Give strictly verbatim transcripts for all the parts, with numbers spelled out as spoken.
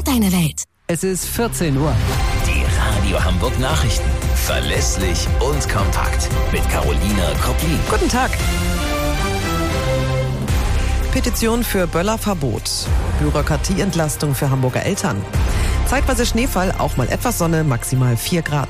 deine Welt. Es ist vierzehn Uhr. Die Radio Hamburg Nachrichten. Verlässlich und kompakt. Mit Carolina Koplin. Guten Tag. Petition für Böllerverbot. Bürokratieentlastung für Hamburger Eltern. Zeitweise Schneefall, auch mal etwas Sonne, maximal vier Grad.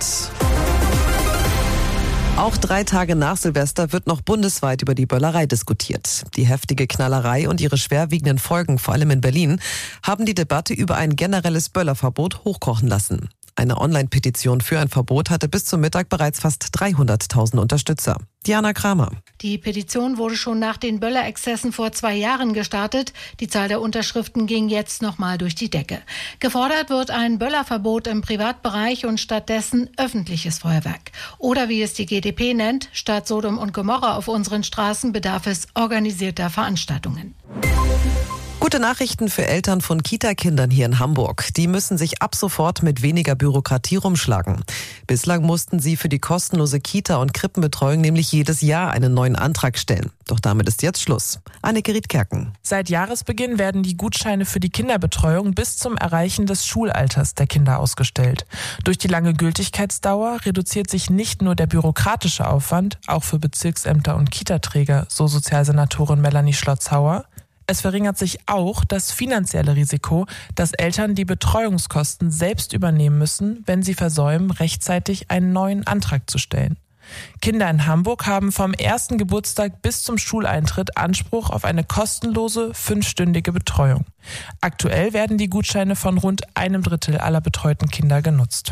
Auch drei Tage nach Silvester wird noch bundesweit über die Böllerei diskutiert. Die heftige Knallerei und ihre schwerwiegenden Folgen, vor allem in Berlin, haben die Debatte über ein generelles Böllerverbot hochkochen lassen. Eine Online-Petition für ein Verbot hatte bis zum Mittag bereits fast dreihunderttausend Unterstützer. Diana Kramer. Die Petition wurde schon nach den Böllerexzessen vor zwei Jahren gestartet. Die Zahl der Unterschriften ging jetzt nochmal durch die Decke. Gefordert wird ein Böllerverbot im Privatbereich und stattdessen öffentliches Feuerwerk. Oder wie es die G d P nennt, statt Sodom und Gomorra auf unseren Straßen bedarf es organisierter Veranstaltungen. Gute Nachrichten für Eltern von Kita-Kindern hier in Hamburg. Die müssen sich ab sofort mit weniger Bürokratie rumschlagen. Bislang mussten sie für die kostenlose Kita- und Krippenbetreuung nämlich jedes Jahr einen neuen Antrag stellen. Doch damit ist jetzt Schluss. Anneke Riedkerken. Seit Jahresbeginn werden die Gutscheine für die Kinderbetreuung bis zum Erreichen des Schulalters der Kinder ausgestellt. Durch die lange Gültigkeitsdauer reduziert sich nicht nur der bürokratische Aufwand, auch für Bezirksämter und Kitaträger, so Sozialsenatorin Melanie Schlotzhauer. Es verringert sich auch das finanzielle Risiko, dass Eltern die Betreuungskosten selbst übernehmen müssen, wenn sie versäumen, rechtzeitig einen neuen Antrag zu stellen. Kinder in Hamburg haben vom ersten Geburtstag bis zum Schuleintritt Anspruch auf eine kostenlose, fünfstündige Betreuung. Aktuell werden die Gutscheine von rund einem Drittel aller betreuten Kinder genutzt.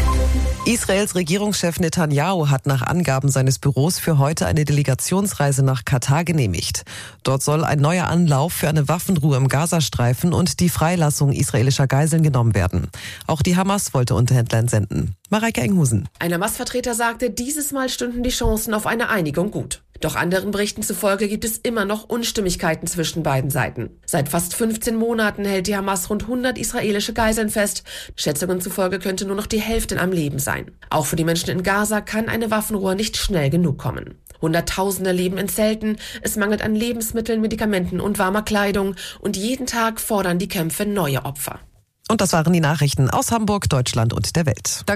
Israels Regierungschef Netanyahu hat nach Angaben seines Büros für heute eine Delegationsreise nach Katar genehmigt. Dort soll ein neuer Anlauf für eine Waffenruhe im Gazastreifen und die Freilassung israelischer Geiseln genommen werden. Auch die Hamas wollte Unterhändler entsenden. Mareike Enghusen. Ein Hamas-Vertreter sagte, dieses Mal stünden die Chancen auf eine Einigung gut. Doch anderen Berichten zufolge gibt es immer noch Unstimmigkeiten zwischen beiden Seiten. Seit fast fünfzehn Monaten hält die Hamas rund hundert israelische Geiseln fest. Schätzungen zufolge könnte nur noch die Hälfte am Leben sein. Auch für die Menschen in Gaza kann eine Waffenruhe nicht schnell genug kommen. Hunderttausende leben in Zelten, es mangelt an Lebensmitteln, Medikamenten und warmer Kleidung und jeden Tag fordern die Kämpfe neue Opfer. Und das waren die Nachrichten aus Hamburg, Deutschland und der Welt.